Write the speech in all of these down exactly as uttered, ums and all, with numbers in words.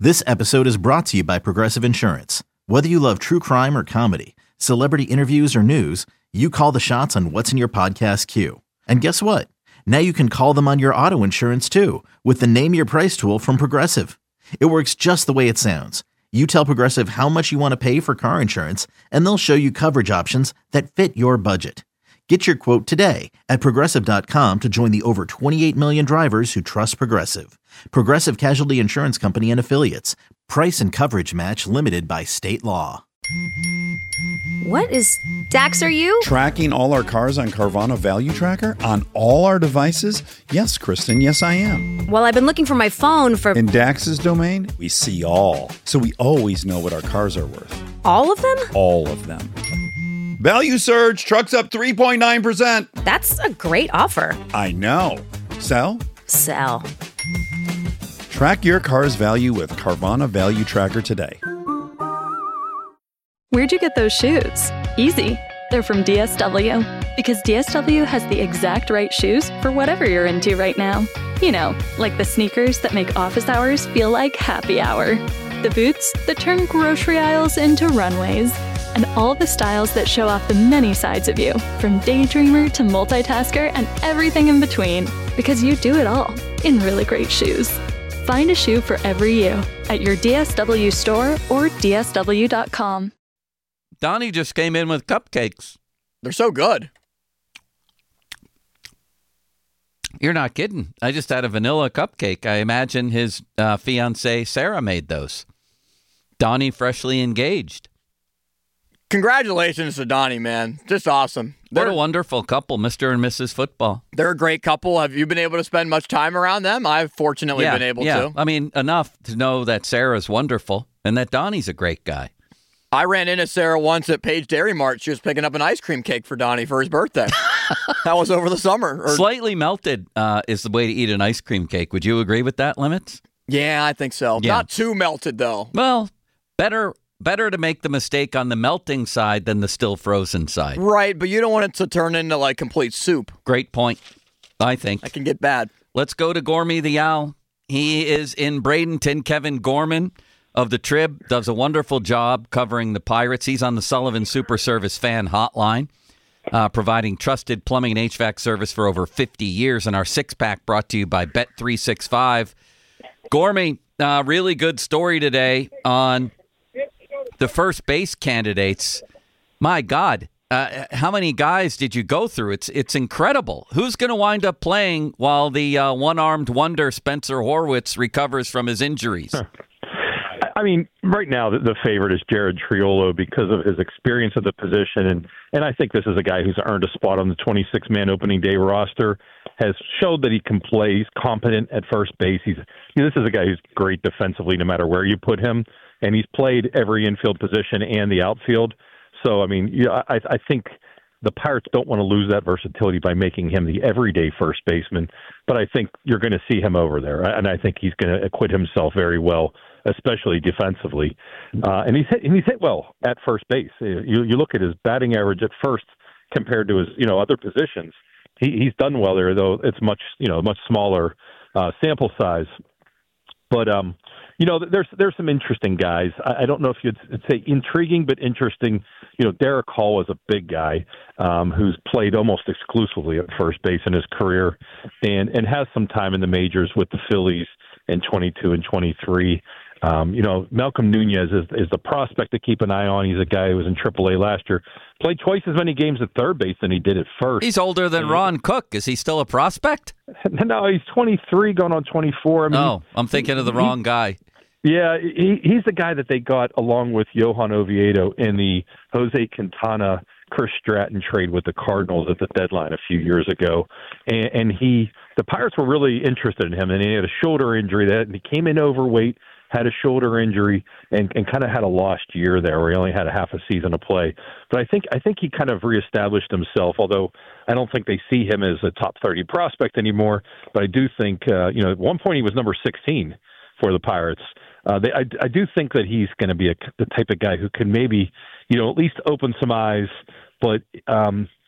This episode is brought to you by Progressive Insurance. Whether you love true crime or comedy, celebrity interviews or news, you call the shots on what's in your podcast queue. And guess what? Now you can call them on your auto insurance too with the Name Your Price tool from Progressive. It works just the way it sounds. You tell Progressive how much you want to pay for car insurance, and they'll show you coverage options that fit your budget. Get your quote today at Progressive dot com to join the over twenty-eight million drivers who trust Progressive. Progressive Casualty Insurance Company and Affiliates. Price and coverage match limited by state law. What is Dax, are you? Tracking all our cars on Carvana Value Tracker on all our devices? Yes, Kristen, yes I am. Well, I've been looking for my phone for... In Dax's domain, we see all. So we always know what our cars are worth. All of them? All of them. Value surge, trucks up three point nine percent. That's a great offer. I know. Sell? Sell. Track your car's value with Carvana Value Tracker today. Where'd you get those shoes? Easy. They're from D S W. Because D S W has the exact right shoes for whatever you're into right now. You know, like the sneakers that make office hours feel like happy hour. The boots that turn grocery aisles into runways. And all the styles that show off the many sides of you, from daydreamer to multitasker and everything in between. Because you do it all in really great shoes. Find a shoe for every you at your D S W store or D S W dot com. Donnie just came in with cupcakes. They're so good. You're not kidding. I just had a vanilla cupcake. I imagine his uh, fiancée, Sarah, made those. Donnie freshly engaged. Congratulations to Donnie, man. Just awesome. What They're, a wonderful couple, Mister and Missus Football. They're a great couple. Have you been able to spend much time around them? I've fortunately yeah, been able yeah. to. I mean, enough to know that Sarah's wonderful and that Donnie's a great guy. I ran into Sarah once at Page Dairy Mart. She was picking up an ice cream cake for Donnie for his birthday. That was over the summer. Or... Slightly melted uh, is the way to eat an ice cream cake. Would you agree with that, Limits? Yeah, I think so. Yeah. Not too melted, though. Well, better better to make the mistake on the melting side than the still frozen side. Right, but you don't want it to turn into, like, complete soup. Great point, I think. That can get bad. Let's go to Gormy the Owl. He is in Bradenton. Kevin Gorman of the Trib does a wonderful job covering the Pirates. He's on the Sullivan Super Service fan hotline, uh, providing trusted plumbing and H V A C service for over fifty years. And our six-pack brought to you by Bet three sixty-five. Gormy, uh, really good story today on the first base candidates. My God, uh, how many guys did you go through? It's it's incredible. Who's going to wind up playing while the uh, one-armed wonder Spencer Horwitz recovers from his injuries? I mean, right now the, the favorite is Jared Triolo because of his experience at the position, and and I think this is a guy who's earned a spot on the twenty-six man opening day roster. Has showed that he can play. He's competent at first base. He's you know, this is a guy who's great defensively, no matter where you put him, and he's played every infield position and the outfield. So I mean, yeah, I, I think the Pirates don't want to lose that versatility by making him the everyday first baseman. But I think you're going to see him over there, and I think he's going to acquit himself very well, especially defensively. Uh, and he's hit, and he's hit well at first base. You you look at his batting average at first compared to his you know other positions. He, he's done well there, though it's much you know much smaller uh, sample size. But um, you know, there's there's some interesting guys. I, I don't know if you'd say intriguing, but interesting. You know, Derek Hall is a big guy um, who's played almost exclusively at first base in his career, and and has some time in the majors with the Phillies in twenty-two and twenty-three. Um, you know, Malcolm Nunez is, is the prospect to keep an eye on. He's a guy who was in triple A last year. Played twice as many games at third base than he did at first. He's older than Ron Cook. Is he still a prospect? No, he's twenty-three, going on twenty-four. I mean, oh, I'm thinking of the wrong he, guy. Yeah, he, he's the guy that they got along with Johan Oviedo in the Jose Quintana, Chris Stratton trade with the Cardinals at the deadline a few years ago. And, and he, the Pirates were really interested in him, and he had a shoulder injury that and he came in overweight, had a shoulder injury, and, and kind of had a lost year there where he only had a half a season to play. But I think I think he kind of reestablished himself, although I don't think they see him as a top thirty prospect anymore. But I do think, uh, you know, at one point he was number sixteen for the Pirates. Uh, they, I, I do think that he's going to be a, the type of guy who can maybe, you know, at least open some eyes. But um,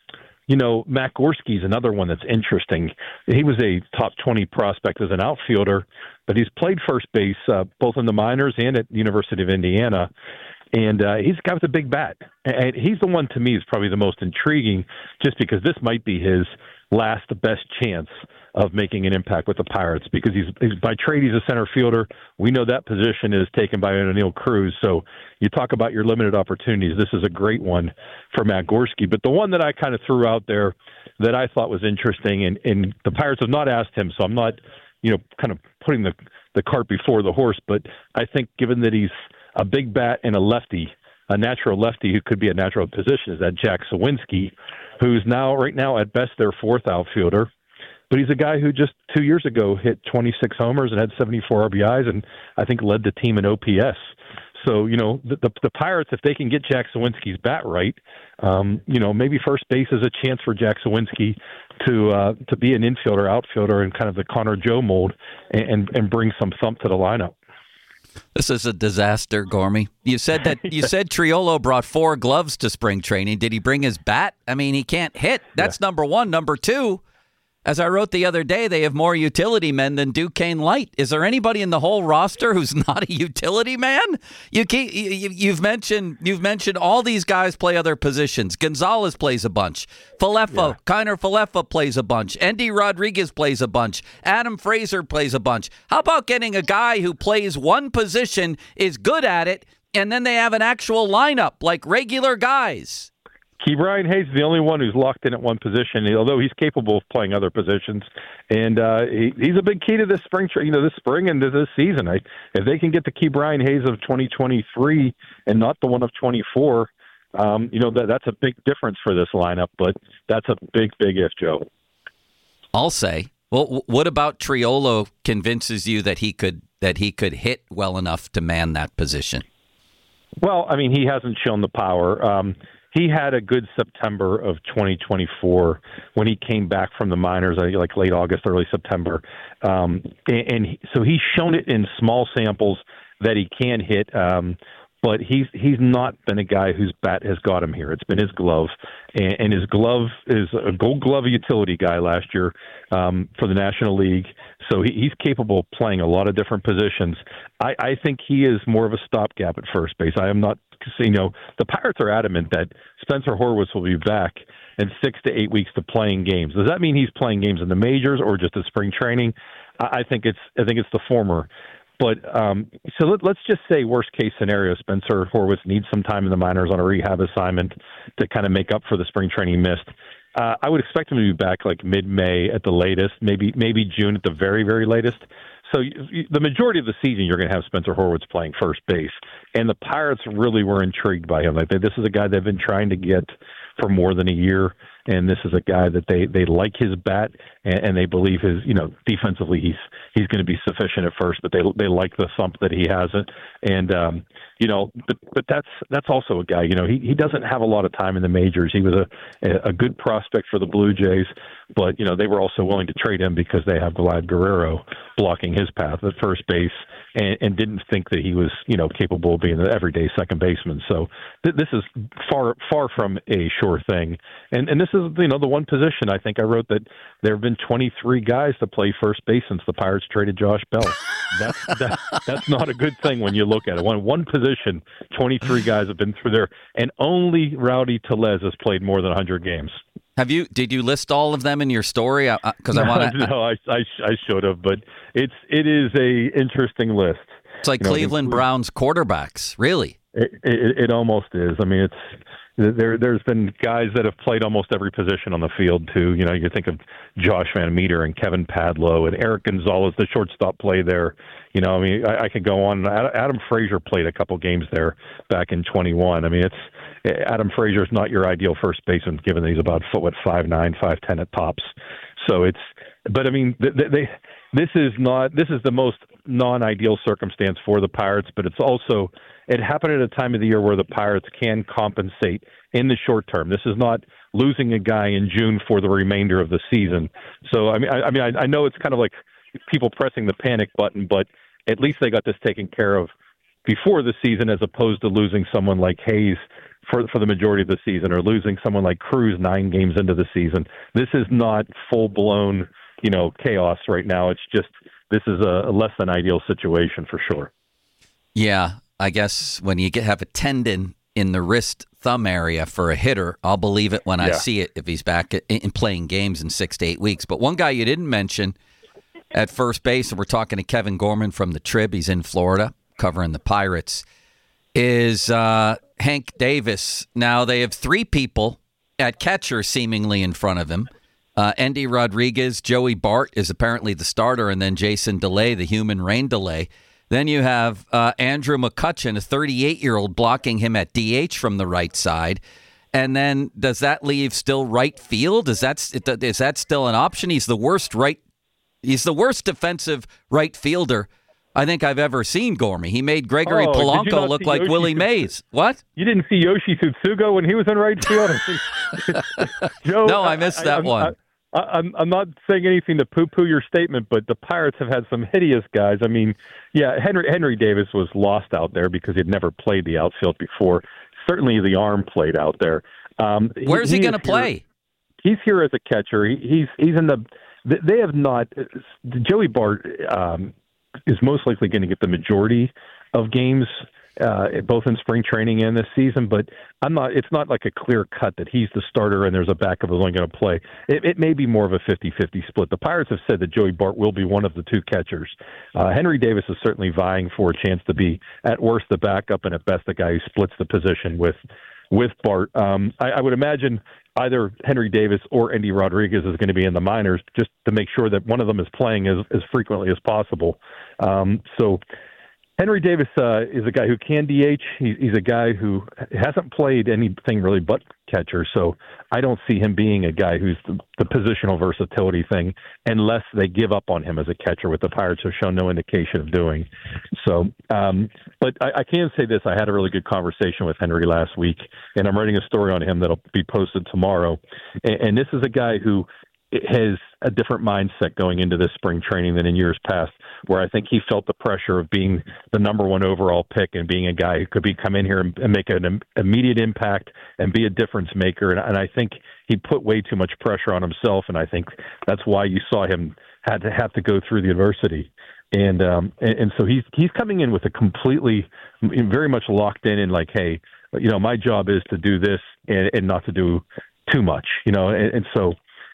you know, Matt Gorski's another one that's interesting. He was a top twenty prospect as an outfielder, but he's played first base uh, both in the minors and at the University of Indiana. And uh, he's a guy with a big bat. And he's the one, to me, is probably the most intriguing, just because this might be his last best chance of making an impact with the Pirates, because he's, he's by trade, he's a center fielder. We know that position is taken by O'Neill Cruz. So you talk about your limited opportunities. This is a great one for Matt Gorski. But the one that I kind of threw out there that I thought was interesting, and, and the Pirates have not asked him, so I'm not, you know, kind of putting the, the cart before the horse, but I think given that he's a big bat and a lefty, a natural lefty who could be a natural position, is that Jack Sawinski, who's now, right now, at best, their fourth outfielder. But he's a guy who just two years ago hit twenty-six homers and had seventy-four R B Is, and I think led the team in O P S. So, you know, the, the, the Pirates, if they can get Jack Sawinski's bat right, um, you know, maybe first base is a chance for Jack Sawinski to uh, to be an infielder, outfielder, in kind of the Connor Joe mold, and, and bring some thump to the lineup. This is a disaster, Gormy. You said that you said Triolo brought four gloves to spring training. Did he bring his bat? I mean, he can't hit. That's yeah. number one. Number two, as I wrote the other day, they have more utility men than Duquesne Light. Is there anybody in the whole roster who's not a utility man? You keep, you, you've mentioned you've mentioned all these guys play other positions. Gonzalez plays a bunch. Falefa, yeah. Kiner Falefa plays a bunch. Endy Rodriguez plays a bunch. Adam Fraser plays a bunch. How about getting a guy who plays one position, is good at it, and then they have an actual lineup like regular guys? Ke'Bryan Hayes is the only one who's locked in at one position, although he's capable of playing other positions. And uh, he, he's a big key to this spring, you know, this spring and this season. I, if they can get the Ke'Bryan Hayes of twenty twenty-three and not the one of twenty-four, um, you know, that that's a big difference for this lineup. But that's a big, big if, Joe. I'll say. Well, what about Triolo convinces you that he could that he could hit well enough to man that position? Well, I mean, he hasn't shown the power. Um, He had a good September of twenty twenty-four when he came back from the minors, like late August, early September. Um, and and he, so he's shown it in small samples that he can hit, um, but he's he's not been a guy whose bat has got him here. It's been his glove, and, and his glove is a Gold Glove utility guy last year um, for the National League. So he, he's capable of playing a lot of different positions. I, I think he is more of a stopgap at first base. I am not. You know, the Pirates are adamant that Spencer Horwitz will be back in six to eight weeks to playing games. Does that mean he's playing games in the majors or just a spring training? I think it's I think it's the former. But um, so let, let's just say worst case scenario, Spencer Horwitz needs some time in the minors on a rehab assignment to kind of make up for the spring training missed. Uh, I would expect him to be back like mid-May at the latest, maybe maybe June at the very, very latest. So you, the majority of the season, you're going to have Spencer Horwitz playing first base. And the Pirates really were intrigued by him. Like they, this is a guy they've been trying to get for more than a year. And this is a guy that they, they like his bat, and, and they believe his, you know, defensively he's he's going to be sufficient at first, but they they like the thump that he has it. And um, you know, but but that's that's also a guy. You know, he he doesn't have a lot of time in the majors. He was a a good prospect for the Blue Jays, but you know they were also willing to trade him because they have Vlad Guerrero blocking his path at first base, and, and didn't think that he was you know capable of being an everyday second baseman. So th- this is far far from a sure thing. And and this is you know the one position I think I wrote that there have been twenty-three guys to play first base since the Pirates traded Josh Bell. That's that, that's not a good thing when you look at it. One one position, twenty-three guys have been through there, and only Rowdy Tellez has played more than one hundred games. Have you? Did you list all of them in your story? Because I, I want to. No, I, I I should have, but it's it is a interesting list. It's like you know, Cleveland Browns quarterbacks, really. It, it it almost is. I mean, it's. There, there's been guys that have played almost every position on the field, too. You know, you think of Josh Van Meter and Kevin Padlow and Eric Gonzalez, the shortstop play there. You know, I mean, I, I could go on. Adam Frazier played a couple games there back in twenty-one. I mean, it's Adam Frazier's not your ideal first baseman, given that he's about foot what five nine, five ten at tops. So it's, but I mean, they, they this is not this is the most non-ideal circumstance for the Pirates, but it's also. It happened at a time of the year where the Pirates can compensate in the short term. This is not losing a guy in June for the remainder of the season. So, I mean, I, I mean, I, I know it's kind of like people pressing the panic button, but at least they got this taken care of before the season, as opposed to losing someone like Hayes for for the majority of the season, or losing someone like Cruz nine games into the season. This is not full blown, you know, chaos right now. It's just this is a, a less than ideal situation for sure. Yeah, I guess when you get have a tendon in the wrist thumb area for a hitter, I'll believe it when I Yeah. see it if he's back in playing games in six to eight weeks. But one guy you didn't mention at first base, and we're talking to Kevin Gorman from the Trib, he's in Florida covering the Pirates, is uh, Hank Davis. Now they have three people at catcher seemingly in front of him. Uh, Endy Rodriguez, Joey Bart is apparently the starter, and then Jason DeLay, the human rain delay. Then you have uh, Andrew McCutchen, a thirty-eight-year-old, blocking him at D H from the right side. And then does that leave still right field? Is that is that still an option? He's the worst right. He's the worst defensive right fielder I think I've ever seen, Gormy. He made Gregory Oh, did you Polanco not look see like Yoshi Willie Tsu- Mays. What? You didn't see Yoshi Tsutsugo when he was in right field? Joe, No, I missed that I'm, one. I, I, I'm, I'm not saying anything to poo-poo your statement, but the Pirates have had some hideous guys. I mean, yeah, Henry Henry Davis was lost out there because he'd never played the outfield before. Certainly the arm played out there. Um, Where's he, he going to is here- play? He's here as a catcher. He, he's he's in the. They have not. Joey Bart um, is most likely going to get the majority of games, uh, both in spring training and this season. But I'm not. It's not like a clear cut that he's the starter and there's a backup who's only going to play. It, it may be more of a fifty-fifty split. The Pirates have said that Joey Bart will be one of the two catchers. Uh, Henry Davis is certainly vying for a chance to be at worst the backup and at best the guy who splits the position with with Bart. Um, I, I would imagine either Henry Davis or Endy Rodriguez is going to be in the minors just to make sure that one of them is playing as, as frequently as possible. Um, so Henry Davis uh, is a guy who can D H. He, he's a guy who hasn't played anything really but catcher, so I don't see him being a guy who's the, the positional versatility thing unless they give up on him as a catcher, what the Pirates have shown no indication of doing. So, um, but I, I can say this. I had a really good conversation with Henry last week, and I'm writing a story on him that'll be posted tomorrow. And, and this is a guy who has a different mindset going into this spring training than in years past, where I think he felt the pressure of being the number one overall pick and being a guy who could be come in here and, and make an im- immediate impact and be a difference maker. And, and I think he put way too much pressure on himself, and I think that's why you saw him had to have to go through the adversity. And um, and, and so he's he's coming in with a completely, very much locked in and like, hey, you know, my job is to do this and, and not to do too much, you know, and, and so.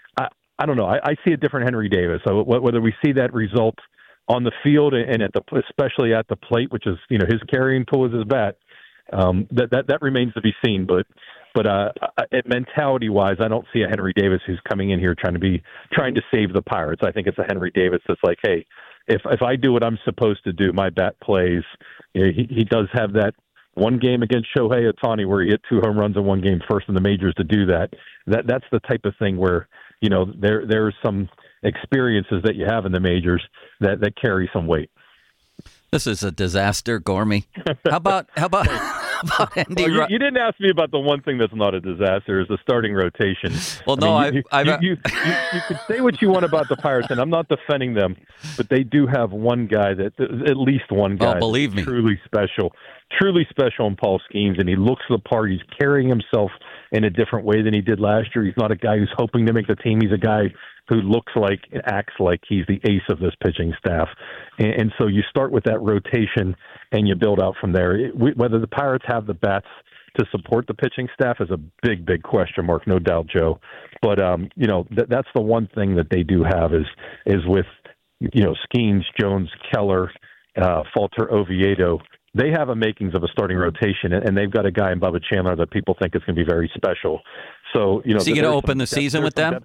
I don't know. I, I see a different Henry Davis. So whether we see that result on the field and at the, especially at the plate, which is, you know, his carrying tool is his bat, um, that, that that remains to be seen. But but uh, mentality wise, I don't see a Henry Davis who's coming in here trying to be trying to save the Pirates. I think it's a Henry Davis that's like, hey, if if I do what I'm supposed to do, my bat plays. You know, he he does have that one game against Shohei Ohtani where he hit two home runs in one game, first in the majors to do that. That that's the type of thing where, you know, there there's some experiences that you have in the majors that, that carry some weight. This is a disaster, Gormy. How about how about, how about Endy? Well, you, Ro- you didn't ask me about the one thing that's not a disaster is the starting rotation. Well, no, I mean, I've, you, I've you, you, you, you could say what you want about the Pirates, and I'm not defending them, but they do have one guy that at least one guy. Oh, believe me, truly special, truly special in Paul Skeens, and he looks the part. He's carrying himself in a different way than he did last year. He's not a guy who's hoping to make the team. He's a guy who looks like and acts like he's the ace of this pitching staff. And, and so you start with that rotation and you build out from there. It, we, whether the Pirates have the bats to support the pitching staff is a big, big question mark, no doubt, Joe. But, um, you know, th- that's the one thing that they do have is is with, you know, Skeens, Jones, Keller, uh, Falter, Oviedo. They have a makings of a starting rotation, and they've got a guy in Bubba Chandler that people think is going to be very special. So, you know, is he going to open some, the season with them? Depth.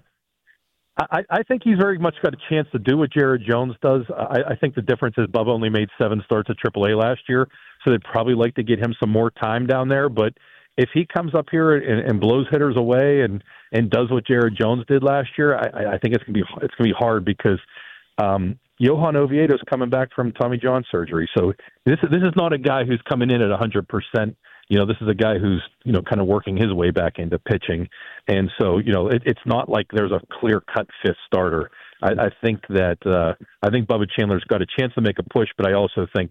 I, I think he's very much got a chance to do what Jared Jones does. I, I think the difference is Bubba only made seven starts at triple A last year, so they'd probably like to get him some more time down there. But if he comes up here and, and blows hitters away and, and does what Jared Jones did last year, I, I think it's gonna be it's gonna be hard because um, Johan Oviedo is coming back from Tommy John surgery. So this this is not a guy who's coming in at one hundred percent. You know, this is a guy who's, you know, kind of working his way back into pitching. And so, you know, it, it's not like there's a clear-cut fifth starter. I, I think that uh, I think Bubba Chandler's got a chance to make a push, but I also think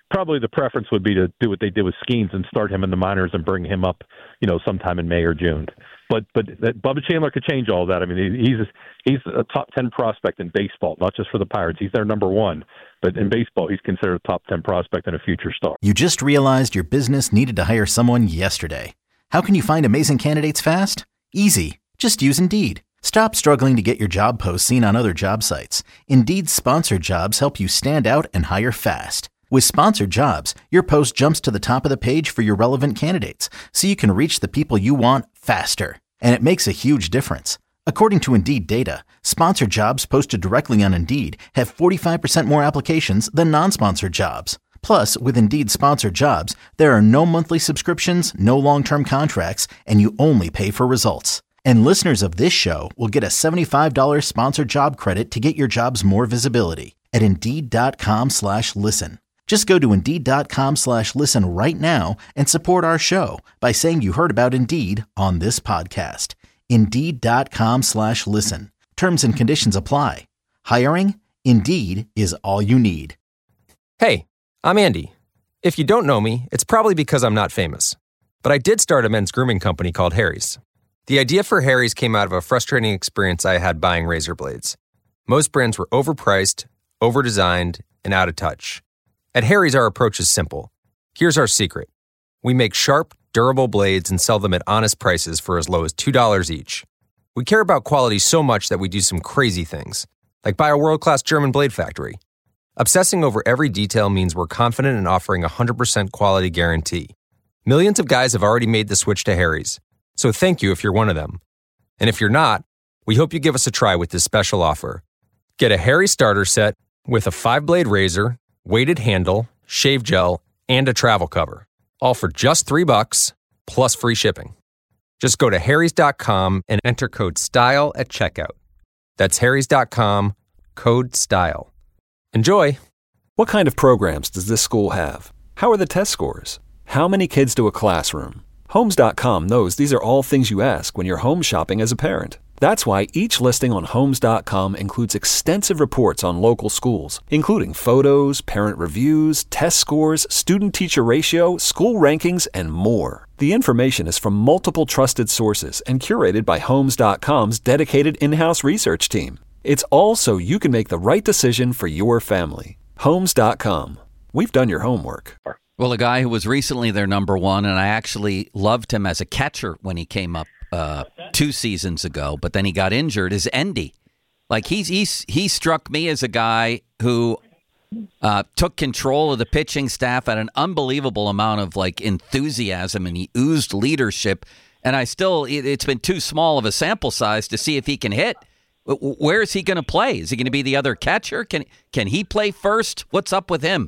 probably the preference would be to do what they did with Skeens and start him in the minors and bring him up, you know, sometime in May or June. But but that Bubba Chandler could change all that. I mean, he's he's a top ten prospect in baseball, not just for the Pirates. He's their number one. But in baseball, he's considered a top ten prospect and a future star. You just realized your business needed to hire someone yesterday. How can you find amazing candidates fast? Easy. Just use Indeed. Stop struggling to get your job posts seen on other job sites. Indeed's sponsored jobs help you stand out and hire fast. With sponsored jobs, your post jumps to the top of the page for your relevant candidates, so you can reach the people you want faster. And it makes a huge difference. According to Indeed data, sponsored jobs posted directly on Indeed have forty-five percent more applications than non-sponsored jobs. Plus, with Indeed sponsored jobs, there are no monthly subscriptions, no long-term contracts, and you only pay for results. And listeners of this show will get a seventy-five dollars sponsored job credit to get your jobs more visibility at Indeed.com slash listen. Just go to Indeed.com slash listen right now and support our show by saying you heard about Indeed on this podcast. Indeed.com slash listen. Terms and conditions apply. Hiring? Indeed is all you need. Hey, I'm Andy. If you don't know me, it's probably because I'm not famous. But I did start a men's grooming company called Harry's. The idea for Harry's came out of a frustrating experience I had buying razor blades. Most brands were overpriced, overdesigned, and out of touch. At Harry's, our approach is simple. Here's our secret. We make sharp, durable blades and sell them at honest prices for as low as two dollars each. We care about quality so much that we do some crazy things, like buy a world-class German blade factory. Obsessing over every detail means we're confident in offering a one hundred percent quality guarantee. Millions of guys have already made the switch to Harry's, so thank you if you're one of them. And if you're not, we hope you give us a try with this special offer. Get a Harry's starter set with a five-blade razor, weighted handle, shave gel, and a travel cover. All for just three bucks, plus free shipping. Just go to harrys dot com and enter code STYLE at checkout. That's harrys dot com, code STYLE. Enjoy! What kind of programs does this school have? How are the test scores? How many kids do a classroom? Homes dot com knows these are all things you ask when you're home shopping as a parent. That's why each listing on Homes dot com includes extensive reports on local schools, including photos, parent reviews, test scores, student-teacher ratio, school rankings, and more. The information is from multiple trusted sources and curated by Homes dot com's dedicated in-house research team. It's all so you can make the right decision for your family. Homes dot com. We've done your homework. Well, a guy who was recently their number one, and I actually loved him as a catcher when he came up uh, two seasons ago, but then he got injured, is Endy. Like, he's, he's he struck me as a guy who uh, took control of the pitching staff at an unbelievable amount of, like, enthusiasm, and he oozed leadership. And I still, it, it's been too small of a sample size to see if he can hit. Where is he going to play? Is he going to be the other catcher? Can can he play first? What's up with him?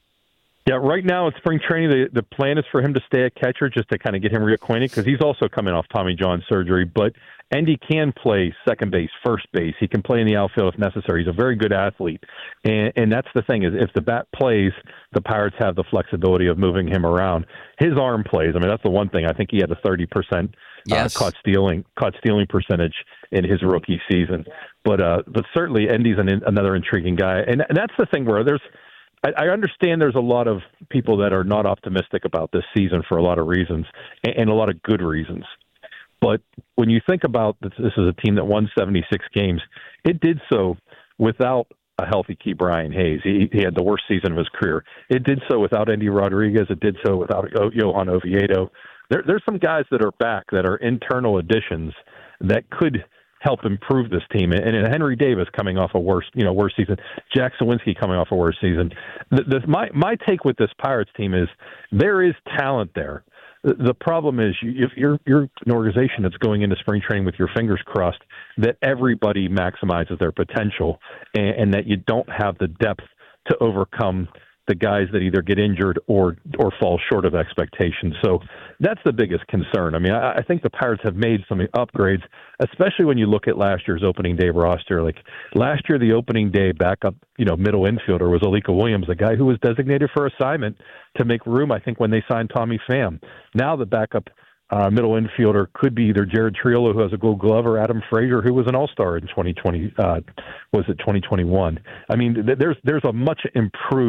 Yeah, right now in spring training, the, the plan is for him to stay at catcher just to kind of get him reacquainted because he's also coming off Tommy John surgery. But Endy can play second base, first base. He can play in the outfield if necessary. He's a very good athlete. And, and that's the thing is if the bat plays, the Pirates have the flexibility of moving him around. His arm plays. I mean, that's the one thing. I think he had a thirty percent yes. uh, caught stealing caught stealing percentage in his rookie season. But uh, but certainly Endy's an, another intriguing guy. And, and that's the thing where there's I understand there's a lot of people that are not optimistic about this season for a lot of reasons, and a lot of good reasons. But when you think about this, this is a team that won seventy-six games, it did so without a healthy Key Brian Hayes. He, he had the worst season of his career. It did so without Endy Rodriguez. It did so without Johan Oviedo. There, there's some guys that are back that are internal additions that could help improve this team. And, and Henry Davis coming off a worse, you know, worse season. Jack Sawinski coming off a worse season. The, the, my my take with this Pirates team is there is talent there. The, the problem is you, if you're you're an organization that's going into spring training with your fingers crossed that everybody maximizes their potential and, and that you don't have the depth to overcome the guys that either get injured or or fall short of expectations. So that's the biggest concern. I mean, I, I think the Pirates have made some upgrades, especially when you look at last year's opening day roster. Like last year, the opening day backup, you know, middle infielder was Alika Williams, a guy who was designated for assignment to make room, I think, when they signed Tommy Pham. Now the backup uh, middle infielder could be either Jared Triolo, who has a Gold Glove, or Adam Frazier, who was an All-Star in twenty twenty. Uh, was it twenty twenty-one? I mean, there's there's a much improved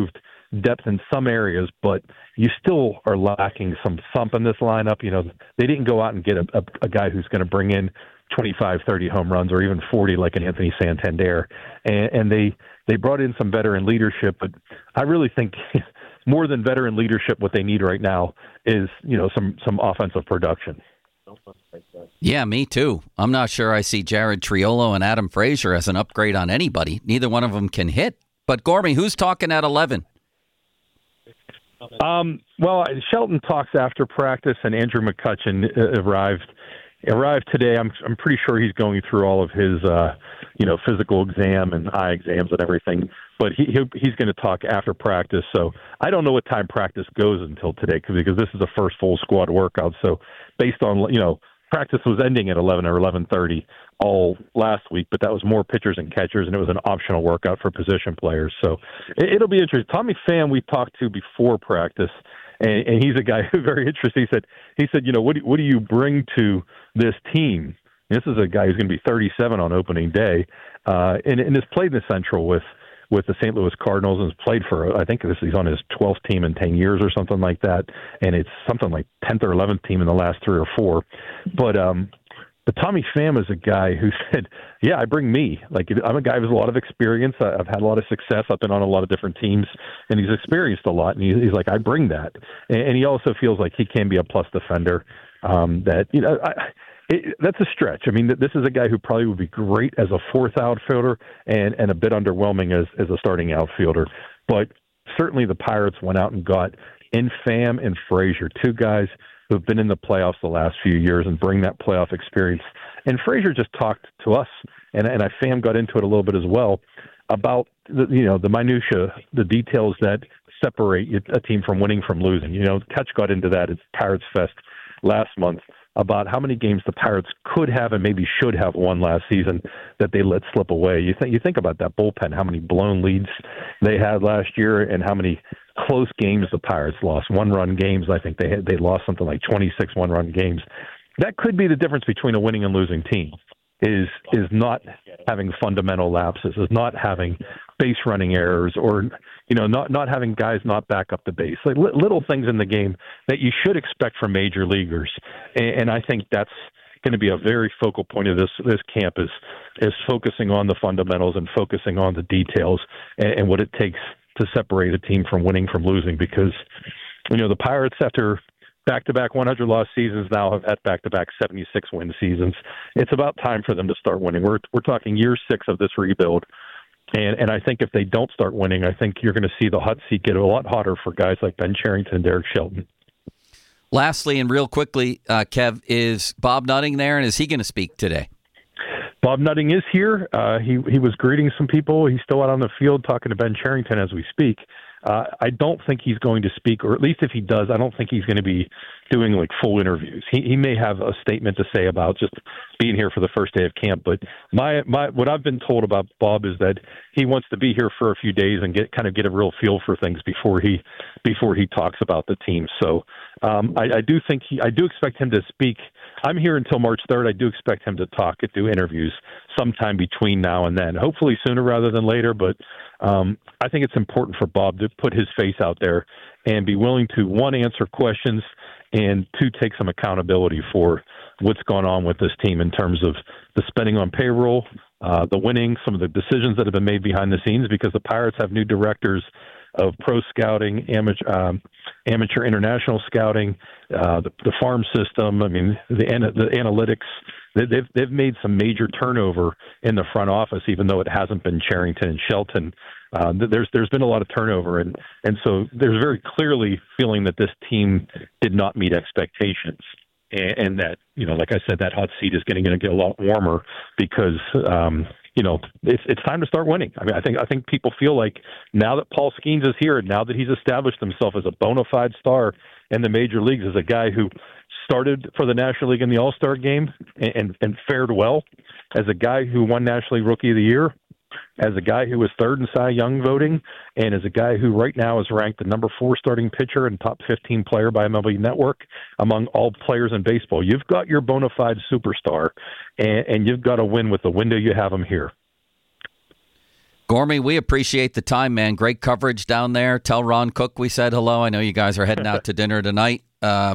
depth in some areas, but you still are lacking some thump in this lineup. You know, they didn't go out and get a, a, a guy who's going to bring in twenty-five, thirty home runs or even forty like an Anthony Santander. And, and they, they brought in some veteran leadership, but I really think more than veteran leadership, what they need right now is, you know, some, some offensive production. Yeah, me too. I'm not sure I see Jared Triolo and Adam Frazier as an upgrade on anybody. Neither one of them can hit. But, Gormy, who's talking at eleven? Um, well, Shelton talks after practice, and Andrew McCutchen uh, arrived arrived today. I'm I'm pretty sure he's going through all of his, uh, you know, physical exam and eye exams and everything. But he he's going to talk after practice. So I don't know what time practice goes until today because this is the first full squad workout. So based on, you know, practice was ending at eleven or eleven thirty all last week, but that was more pitchers and catchers, and it was an optional workout for position players. So it, it'll be interesting. Tommy Pham we talked to before practice, and, and he's a guy who's very interesting. He said, he said, you know, what do, what do you bring to this team? This is a guy who's going to be thirty-seven on opening day, uh, and, and has played in the Central with with the Saint Louis Cardinals and has played for, I think this he's on his twelfth team in ten years or something like that. And it's something like tenth or eleventh team in the last three or four. But, um, but Tommy Pham is a guy who said, yeah, I bring me. Like, I'm a guy with a lot of experience. I've had a lot of success. I've been on a lot of different teams, and he's experienced a lot. And he's, he's like, I bring that. And, and he also feels like he can be a plus defender. Um, that, you know, I, It, that's a stretch. I mean, this is a guy who probably would be great as a fourth outfielder and, and a bit underwhelming as, as a starting outfielder. But certainly the Pirates went out and got in Pham and Frazier, two guys who have been in the playoffs the last few years and bring that playoff experience. And Frazier just talked to us, and, and I Pham got into it a little bit as well, about the, you know, the minutia, the details that separate a team from winning from losing. You know, Catch got into that at Pirates Fest last month, about how many games the Pirates could have and maybe should have won last season that they let slip away. You think you think about that bullpen, how many blown leads they had last year, and how many close games the Pirates lost. One-run games, I think they had, they lost something like twenty-six one-run games. That could be the difference between a winning and losing team. Is is not having fundamental lapses, is not having base running errors, or you know, not not having guys not back up the base. Like li- little things in the game that you should expect from major leaguers, and, and I think that's going to be a very focal point of this this camp is is focusing on the fundamentals and focusing on the details and, and what it takes to separate a team from winning from losing. Because you know the Pirates, after back-to-back one hundred loss seasons, now have had back-to-back seventy-six win seasons. It's about time for them to start winning. We're we're talking year six of this rebuild, and and I think if they don't start winning, I think you're going to see the hot seat get a lot hotter for guys like Ben Cherington and Derek Shelton. Lastly, and real quickly, uh, Kev, is Bob Nutting there, and is he going to speak today? Bob Nutting is here. Uh, he he was greeting some people. He's still out on the field talking to Ben Cherington as we speak. Uh, I don't think he's going to speak, or at least if he does, I don't think he's going to be doing like full interviews. He he may have a statement to say about just being here for the first day of camp. But my my what I've been told about Bob is that he wants to be here for a few days and get kind of get a real feel for things before he before he talks about the team. So um, I, I do think he I do expect him to speak. I'm here until March third. I do expect him to talk and do interviews sometime between now and then. Hopefully sooner rather than later, but um, I think it's important for Bob to put his face out there and be willing to, one, answer questions, and two, take some accountability for what's gone on with this team in terms of the spending on payroll, uh, the winning, some of the decisions that have been made behind the scenes, because the Pirates have new directors of pro scouting, amateur, um, amateur international scouting, uh, the, the farm system. I mean, the, the analytics. They've they've made some major turnover in the front office, even though it hasn't been Cherington and Shelton. Uh, there's there's been a lot of turnover, and and so there's very clearly feeling that this team did not meet expectations, and, and that you know, like I said, that hot seat is getting going to get a lot warmer because. Um, You know, it's it's time to start winning. I mean, I think I think people feel like now that Paul Skeens is here, and now that he's established himself as a bona fide star in the major leagues, as a guy who started for the National League in the All-Star game and, and, and fared well, as a guy who won National League Rookie of the Year, as a guy who was third in Cy Young voting, and as a guy who right now is ranked the number four starting pitcher and top fifteen player by M L B Network among all players in baseball. You've got your bona fide superstar, and, and you've got to win with the window you have him here. Gormy, we appreciate the time, man. Great coverage down there. Tell Ron Cook we said hello. I know you guys are heading out to dinner tonight. Uh,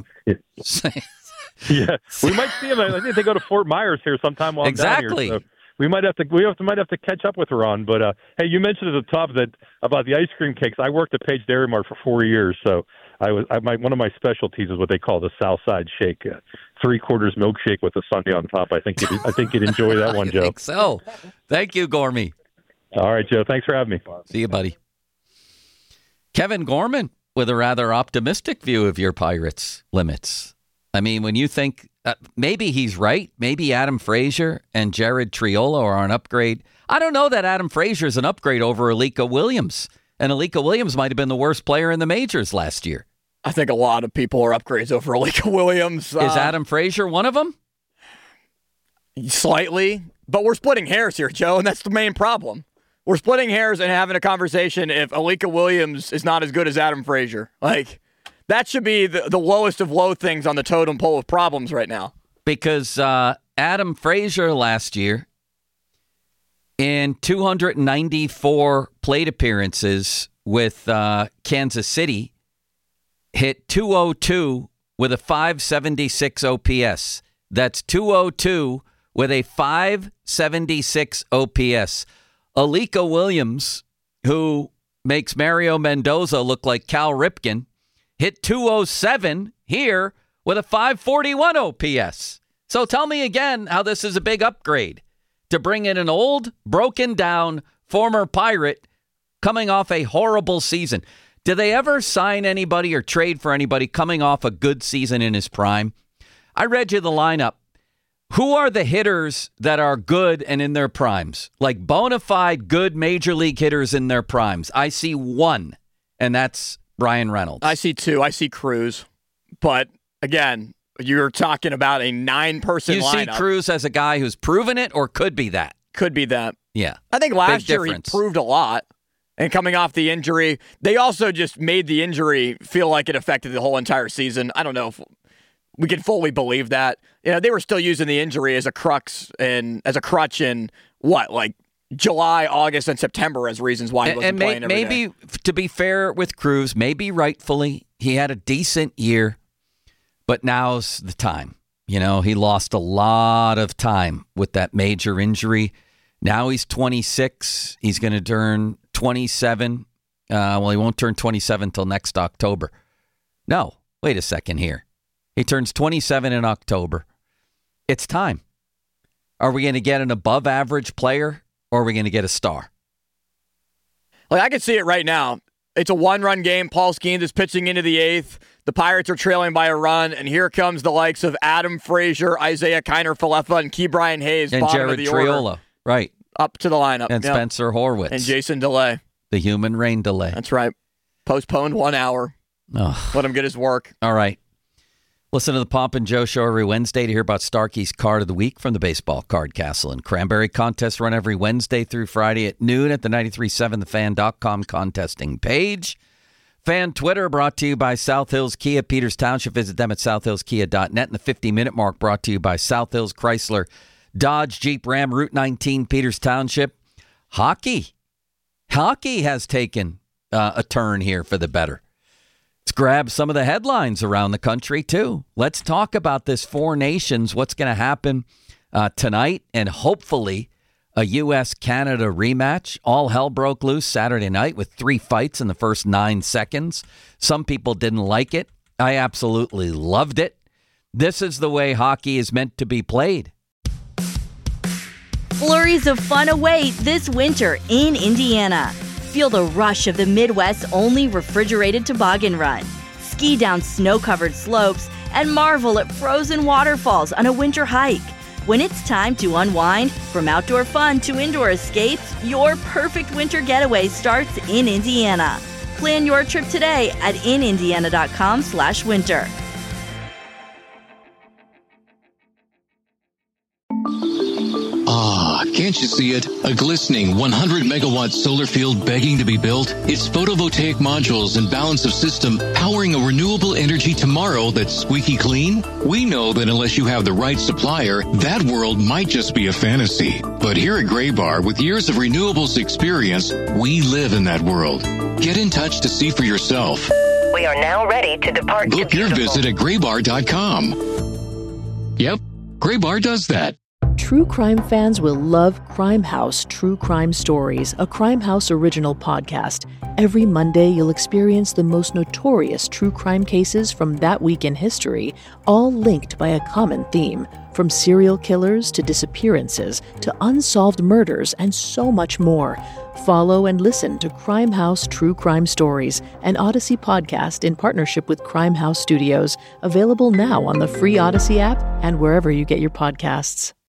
yeah, we might see him. I think they go to Fort Myers here sometime while exactly. I'm down here. So we might have to we have to, might have to catch up with Ron. But uh, hey, you mentioned at the top that about the ice cream cakes. I worked at Page Dairy Mart for four years, so I was I, my, one of my specialties is what they call the South Side Shake, uh, three quarters milkshake with a sundae on top. I think you'd, I think you'd enjoy that one, Joe. I think so. Thank you, Gormy. All right, Joe. Thanks for having me. See you, buddy. Kevin Gorman with a rather optimistic view of your Pirates limits. I mean, when you think uh, maybe he's right, maybe Adam Frazier and Jared Triolo are an upgrade. I don't know that Adam Frazier is an upgrade over Alika Williams. And Alika Williams might have been the worst player in the majors last year. I think a lot of people are upgrades over Alika Williams. Is uh, Adam Frazier one of them? Slightly. But we're splitting hairs here, Joe, and that's the main problem. We're splitting hairs and having a conversation if Alika Williams is not as good as Adam Frazier. Like, that should be the, the lowest of low things on the totem pole of problems right now. Because uh, Adam Frazier last year, in two hundred ninety-four plate appearances with uh, Kansas City, hit two oh two with a five seventy-six O P S. That's two oh two with a five seventy-six O P S. Alika Williams, who makes Mario Mendoza look like Cal Ripken, hit two oh seven here with a five forty-one O P S. So tell me again how this is a big upgrade to bring in an old, broken-down former Pirate coming off a horrible season. Did they ever sign anybody or trade for anybody coming off a good season in his prime? I read you the lineup. Who are the hitters that are good and in their primes? Like bona fide good major league hitters in their primes. I see one, and that's Brian Reynolds. I see two. I see Cruz. But, again, you're talking about a nine-person you lineup. You see Cruz as a guy who's proven it or could be that? Could be that. Yeah. I think last Big year difference. He proved a lot. And coming off the injury, they also just made the injury feel like it affected the whole entire season. I don't know if we can fully believe that. You know, they were still using the injury as a crux and as a crutch in what, like July, August, and September as reasons why he and, wasn't and playing may, every maybe, day. To be fair with Cruz, maybe rightfully, he had a decent year, but now's the time. You know, he lost a lot of time with that major injury. Now he's twenty-six. He's going to turn twenty-seven. Uh, well, he won't turn twenty-seven until next October. No, wait a second here. He turns twenty-seven in October. It's time. Are we going to get an above average player or are we going to get a star? Like, I can see it right now. It's a one-run game. Paul Skeens is pitching into the eighth. The Pirates are trailing by a run, and here comes the likes of Adam Frazier, Isaiah Kiner-Falefa, and Ke'Bryan Hayes, and bottom Jared of the Triolo, order, right? Up to the lineup, and yep. Spencer Horwitz and Jason DeLay, the human rain delay. That's right. Postponed one hour. Oh. Let him get his work. All right. Listen to the Pomp and Joe Show every Wednesday to hear about Starkey's Card of the Week from the Baseball Card Castle and Cranberry Contest run every Wednesday through Friday at noon at the ninety-three point seven the fan dot com contesting page. Fan Twitter brought to you by South Hills Kia, Peters Township. Visit them at south hills kia dot net. And the fifty-minute mark brought to you by South Hills Chrysler, Dodge, Jeep, Ram, Route nineteen, Peters Township. Hockey. Hockey has taken uh, a turn here for the better. Let's grab some of the headlines around the country, too. Let's talk about this Four Nations, what's going to happen uh, tonight, and hopefully a U S Canada rematch. All hell broke loose Saturday night with three fights in the first nine seconds. Some people didn't like it. I absolutely loved it. This is the way hockey is meant to be played. Flurries of fun await this winter in Indiana. Feel the rush of the Midwest's only refrigerated toboggan run. Ski down snow-covered slopes and marvel at frozen waterfalls on a winter hike. When it's time to unwind, from outdoor fun to indoor escapes, your perfect winter getaway starts in Indiana. Plan your trip today at in indiana dot com slash winter. Ah, Can't you see it? A glistening one hundred megawatt solar field begging to be built? It's photovoltaic modules and balance of system powering a renewable energy tomorrow that's squeaky clean? We know that unless you have the right supplier, that world might just be a fantasy. But here at Graybar, with years of renewables experience, we live in that world. Get in touch to see for yourself. We are now ready to depart. Book to your visit at graybar dot com. Yep, Graybar does that. True crime fans will love Crime House True Crime Stories, a Crime House original podcast. Every Monday, you'll experience the most notorious true crime cases from that week in history, all linked by a common theme. From serial killers to disappearances to unsolved murders and so much more. Follow and listen to Crime House True Crime Stories, an Odyssey podcast in partnership with Crime House Studios, available now on the free Odyssey app and wherever you get your podcasts.